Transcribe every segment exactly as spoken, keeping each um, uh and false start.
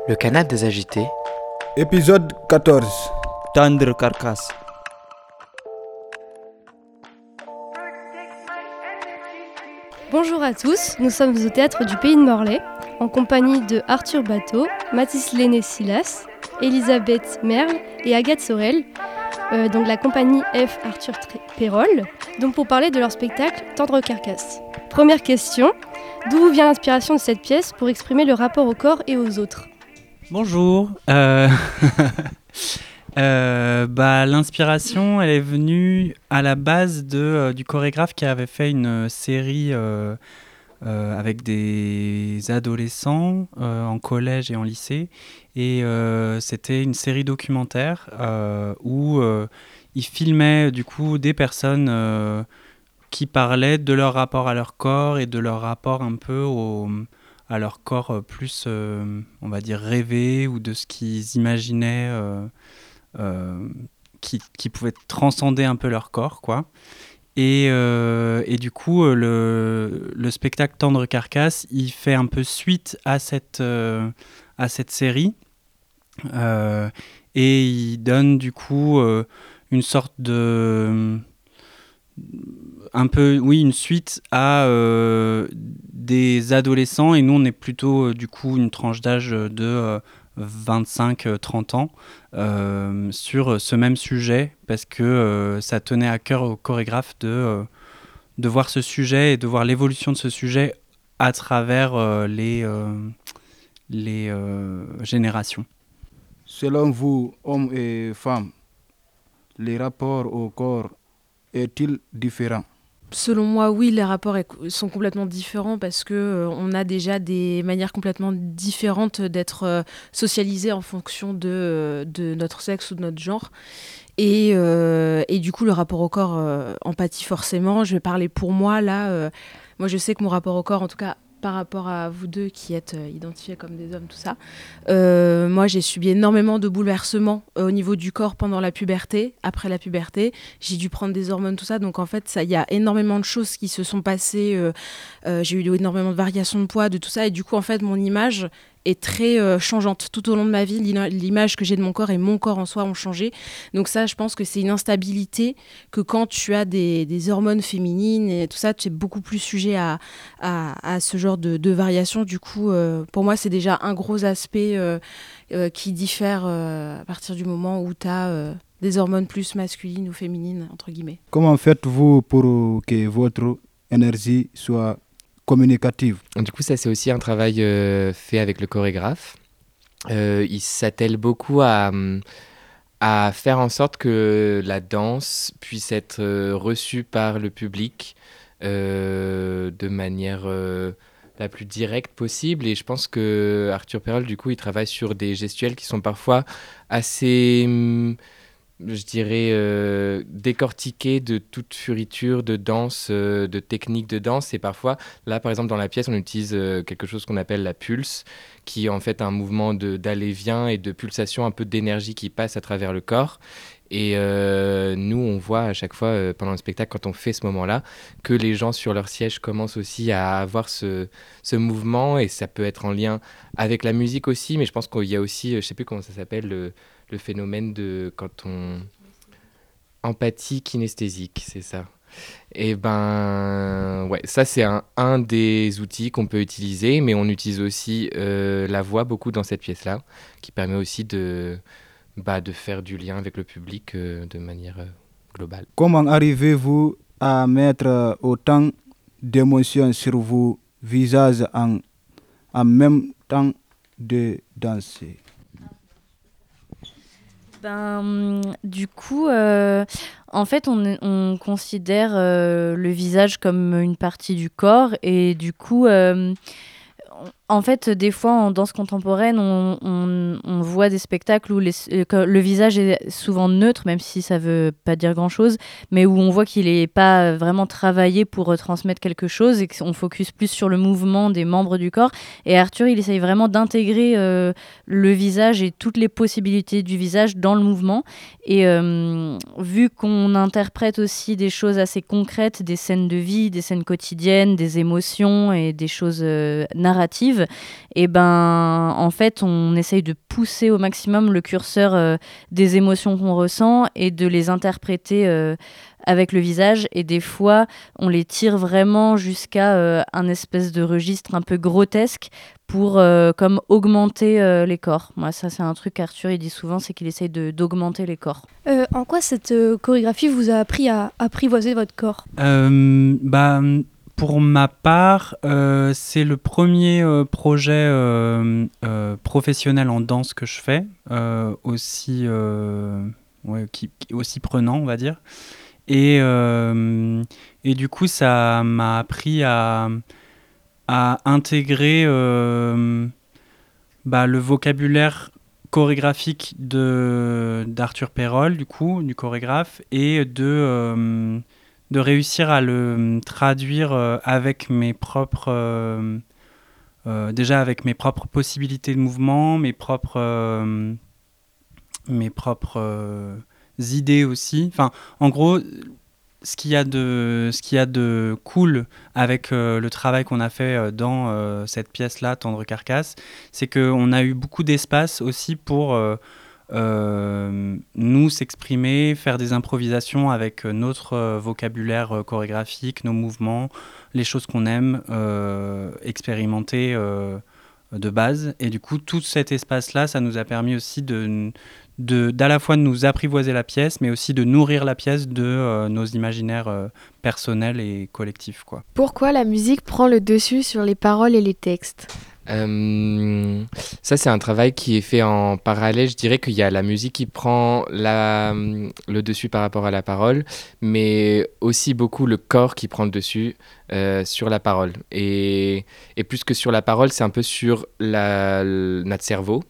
Le canal des agités. Épisode quatorze. Tendre carcasse. Bonjour à tous, nous sommes au théâtre du Pays de Morlaix, en compagnie de Arthur Bateau, Mathis Lenné-Silas, Elisabeth Merle et Agathe Sorel, euh, donc la compagnie F. Arthur Pérol, donc pour parler de leur spectacle Tendre carcasse. Première question, d'où vous vient l'inspiration de cette pièce pour exprimer le rapport au corps et aux autres ? Bonjour. Euh... euh, bah, l'inspiration, elle est venue à la base de, euh, du chorégraphe qui avait fait une série euh, euh, avec des adolescents euh, en collège et en lycée. Et euh, c'était une série documentaire euh, où euh, il filmait du coup des personnes euh, qui parlaient de leur rapport à leur corps et de leur rapport un peu au... à leur corps plus, euh, on va dire, rêvé, ou de ce qu'ils imaginaient euh, euh, qui, qui pouvait transcender un peu leur corps, quoi. Et, euh, et du coup, le, le spectacle Tendre carcasse, il fait un peu suite à cette, euh, à cette série. Euh, et il donne du coup euh, une sorte de... un peu, oui, une suite à euh, des adolescents, et nous on est plutôt euh, du coup une tranche d'âge de euh, vingt-cinq à trente ans euh, sur ce même sujet, parce que euh, ça tenait à cœur au chorégraphe de, euh, de voir ce sujet et de voir l'évolution de ce sujet à travers euh, les, euh, les euh, générations. Selon vous, hommes et femmes, les rapports au corps est-il différent ? Selon moi, oui, les rapports sont complètement différents parce que euh, on a déjà des manières complètement différentes d'être euh, socialisés en fonction de, de notre sexe ou de notre genre. Et, euh, et du coup, le rapport au corps euh, en pâtit forcément. Je vais parler pour moi, là. Euh, moi, je sais que mon rapport au corps, en tout cas, par rapport à vous deux qui êtes euh, identifiés comme des hommes, tout ça. Euh, moi, j'ai subi énormément de bouleversements euh, au niveau du corps pendant la puberté, après la puberté. J'ai dû prendre des hormones, tout ça. Donc, en fait, il y a énormément de choses qui se sont passées. Euh, euh, j'ai eu énormément de variations de poids, de tout ça. Et du coup, en fait, mon image est très euh, changeante tout au long de ma vie. L'image que j'ai de mon corps et mon corps en soi ont changé. Donc ça, je pense que c'est une instabilité que quand tu as des, des hormones féminines et tout ça, tu es beaucoup plus sujet à, à, à ce genre de, de variations. Du coup, euh, pour moi, c'est déjà un gros aspect euh, euh, qui diffère euh, à partir du moment où tu as euh, des hormones plus masculines ou féminines, entre guillemets. Comment faites-vous pour que votre énergie soit communicative ? Du coup, ça, c'est aussi un travail euh, fait avec le chorégraphe. Euh, il s'attelle beaucoup à, à faire en sorte que la danse puisse être euh, reçue par le public euh, de manière euh, la plus directe possible. Et je pense que Arthur Pérol, du coup, il travaille sur des gestuels qui sont parfois assez... Hum, je dirais, euh, décortiquer de toute furiture de danse, euh, de technique de danse. Et parfois, là, par exemple, dans la pièce, on utilise euh, quelque chose qu'on appelle la pulse, qui est en fait un mouvement de, d'aller-vient et de pulsation, un peu d'énergie qui passe à travers le corps. Et euh, nous, on voit à chaque fois, euh, pendant le spectacle, quand on fait ce moment-là, que les gens sur leur siège commencent aussi à avoir ce, ce mouvement. Et ça peut être en lien avec la musique aussi, mais je pense qu'il y a aussi, je ne sais plus comment ça s'appelle, le... le phénomène de quand on... empathie kinesthésique, c'est ça. Et ben, ouais, ça c'est un, un des outils qu'on peut utiliser, mais on utilise aussi euh, la voix beaucoup dans cette pièce-là, qui permet aussi de, bah, de faire du lien avec le public euh, de manière euh, globale. Comment arrivez-vous à mettre autant d'émotions sur vos visages en, en même temps de danser ? Ben, du coup, euh, en fait, on, on considère euh, le visage comme une partie du corps, et du coup, euh, en fait, des fois, en danse contemporaine, on, on, on voit des spectacles où les, le visage est souvent neutre, même si ça veut pas dire grand-chose, mais où on voit qu'il n'est pas vraiment travaillé pour transmettre quelque chose, et qu'on focus plus sur le mouvement des membres du corps. Et Arthur, il essaye vraiment d'intégrer euh, le visage et toutes les possibilités du visage dans le mouvement. Et euh, vu qu'on interprète aussi des choses assez concrètes, des scènes de vie, des scènes quotidiennes, des émotions et des choses euh, narratives, narrative, et ben en fait on essaye de pousser au maximum le curseur euh, des émotions qu'on ressent et de les interpréter euh, avec le visage, et des fois on les tire vraiment jusqu'à euh, un espèce de registre un peu grotesque pour euh, comme augmenter euh, les corps. Moi ça c'est un truc qu'Arthur il dit souvent, c'est qu'il essaye de, d'augmenter les corps. Euh, en quoi cette euh, chorégraphie vous a appris à apprivoiser votre corps ? Euh, bah, pour ma part, euh, c'est le premier euh, projet euh, euh, professionnel en danse que je fais, euh, aussi, euh, ouais, qui, qui- aussi prenant, on va dire. Et, euh, et du coup, ça m'a appris à, à intégrer euh, bah, le vocabulaire chorégraphique de, d'Arthur Perrol, du coup, du chorégraphe, et de, euh, de réussir à le traduire euh, avec mes propres... euh, euh, déjà avec mes propres possibilités de mouvement, mes propres, euh, mes propres euh, idées aussi. Enfin, en gros, ce qu'il y a de, ce qu'il y a de cool avec euh, le travail qu'on a fait euh, dans euh, cette pièce-là, Tendre Carcasse, c'est qu'on a eu beaucoup d'espace aussi pour euh, euh, nous s'exprimer, faire des improvisations avec euh, notre euh, vocabulaire euh, chorégraphique, nos mouvements, les choses qu'on aime euh, expérimenter euh, de base. Et du coup, tout cet espace-là, ça nous a permis aussi de, de, d'à la fois de nous apprivoiser la pièce, mais aussi de nourrir la pièce de euh, nos imaginaires euh, personnels et collectifs, quoi. Pourquoi la musique prend le dessus sur les paroles et les textes ? Euh, ça, c'est un travail qui est fait en parallèle. Je dirais qu'il y a la musique qui prend la, le dessus par rapport à la parole, mais aussi beaucoup le corps qui prend le dessus euh, sur la parole. Et, et plus que sur la parole, c'est un peu sur la, le- notre cerveau.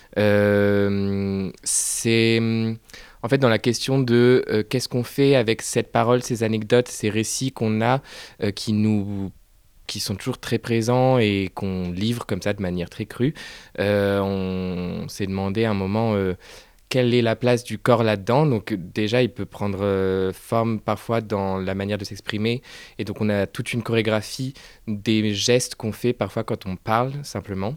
Euh, c'est en fait dans la question de euh, qu'est-ce qu'on fait avec cette parole, ces anecdotes, ces récits qu'on a euh, qui nous qui sont toujours très présents et qu'on livre comme ça de manière très crue. Euh, on s'est demandé à un moment euh, quelle est la place du corps là-dedans. Donc euh, déjà, il peut prendre euh, forme parfois dans la manière de s'exprimer. Et donc on a toute une chorégraphie des gestes qu'on fait parfois quand on parle simplement.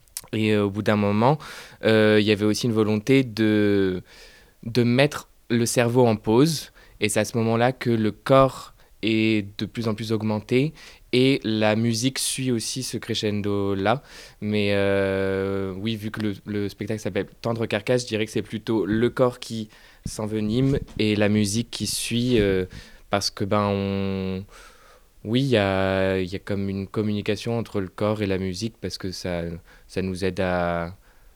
Et euh, au bout d'un moment, euh, il y avait aussi une volonté de, de mettre le cerveau en pause. Et c'est à ce moment-là que le corps est de plus en plus augmenté et la musique suit aussi ce crescendo-là. Mais euh, oui, vu que le, le spectacle s'appelle Tendre Carcasse, je dirais que c'est plutôt le corps qui s'envenime et la musique qui suit euh, parce que ben on... Oui, il y a, il y a comme une communication entre le corps et la musique parce que ça, ça nous aide à,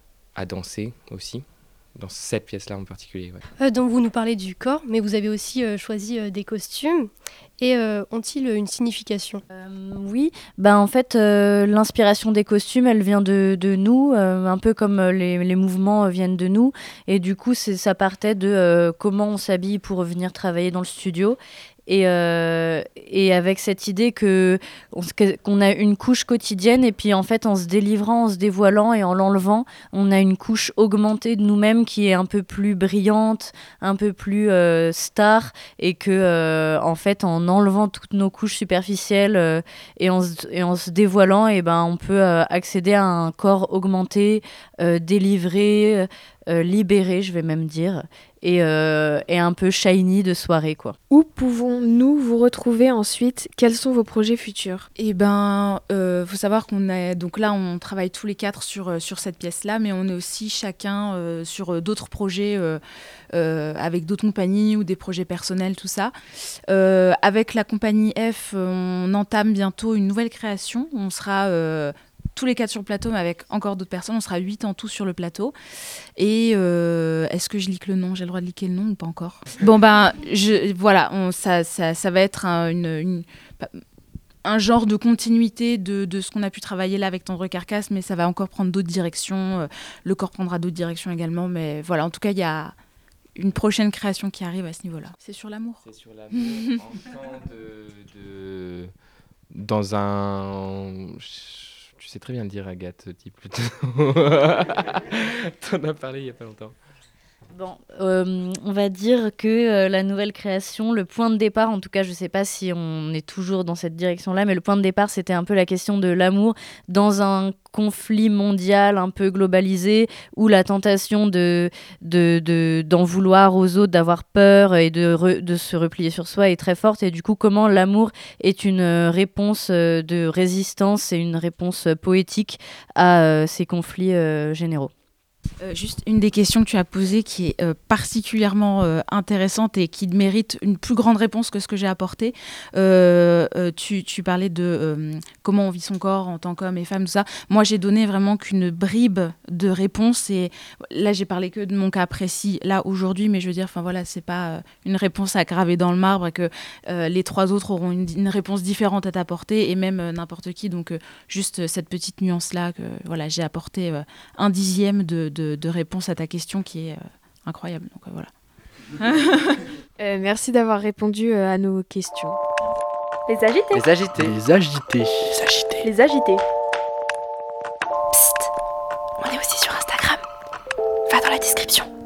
à danser aussi, dans cette pièce-là en particulier. Ouais. Euh, donc vous nous parlez du corps, mais vous avez aussi euh, choisi euh, des costumes. Et euh, ont-ils une signification ? Euh, oui, bah en fait, euh, l'inspiration des costumes, elle vient de, de nous, euh, un peu comme euh, les, les mouvements euh, viennent de nous. Et du coup, c'est, ça partait de euh, comment on s'habille pour venir travailler dans le studio. Et, euh, et avec cette idée que, on se- qu'on a une couche quotidienne, et puis en fait, en se délivrant, en se dévoilant et en l'enlevant, on a une couche augmentée de nous-mêmes qui est un peu plus brillante, un peu plus euh, star, et que euh, en fait, en enlevant toutes nos couches superficielles euh, et, en se, et en se dévoilant, et ben, on peut euh, accéder à un corps augmenté, euh, délivré, euh, libéré, je vais même dire, et, euh, et un peu shiny de soirée, quoi. Où pouvons-nous vous retrouver ensuite ? Quels sont vos projets futurs ? Eh ben, euh, faut savoir qu'on est donc là, on travaille tous les quatre sur euh, sur cette pièce-là, mais on est aussi chacun euh, sur euh, d'autres projets euh, euh, avec d'autres compagnies ou des projets personnels, tout ça. Euh, avec la compagnie F, on entame bientôt une nouvelle création. On sera euh, tous les quatre sur le plateau, mais avec encore d'autres personnes. On sera huit en tout sur le plateau. Et euh, est-ce que je lis le nom ? J'ai le droit de liker le nom ou pas encore ? Bon ben, je, voilà, on, ça, ça, ça va être un, une, une, un genre de continuité de, de ce qu'on a pu travailler là avec Tendre Carcasse, mais ça va encore prendre d'autres directions. Euh, Le corps prendra d'autres directions également, mais voilà, en tout cas, il y a une prochaine création qui arrive à ce niveau-là. C'est sur l'amour. C'est sur l'amour, enfant de, de... Dans un... Tu sais très bien le dire, Agathe, dis plutôt. T'en as parlé il n'y a pas longtemps. Bon, euh, on va dire que euh, la nouvelle création, le point de départ, en tout cas, je ne sais pas si on est toujours dans cette direction-là, mais le point de départ, c'était un peu la question de l'amour dans un conflit mondial un peu globalisé, où la tentation de, de, de, d'en vouloir aux autres, d'avoir peur et de, re, de se replier sur soi est très forte. Et du coup, comment l'amour est une réponse de résistance et une réponse poétique à euh, ces conflits euh, généraux. Euh, juste une des questions que tu as posées qui est euh, particulièrement euh, intéressante et qui mérite une plus grande réponse que ce que j'ai apporté. Euh, euh, tu, tu parlais de euh, comment on vit son corps en tant qu'homme et femme, tout ça. Moi, j'ai donné vraiment qu'une bribe de réponse. Et là, j'ai parlé que de mon cas précis, là, aujourd'hui. Mais je veux dire, enfin voilà, c'est pas euh, une réponse à graver dans le marbre et que euh, les trois autres auront une, une réponse différente à t'apporter et même euh, n'importe qui. Donc, euh, juste euh, cette petite nuance-là que voilà, j'ai apporté euh, un dixième de De, de réponse à ta question qui est euh, incroyable. Donc, euh, voilà. euh, merci d'avoir répondu euh, à nos questions. Les agités. Les agités. Les agités. Les agités. Les agités. Psst, on est aussi sur Instagram. Va dans la description.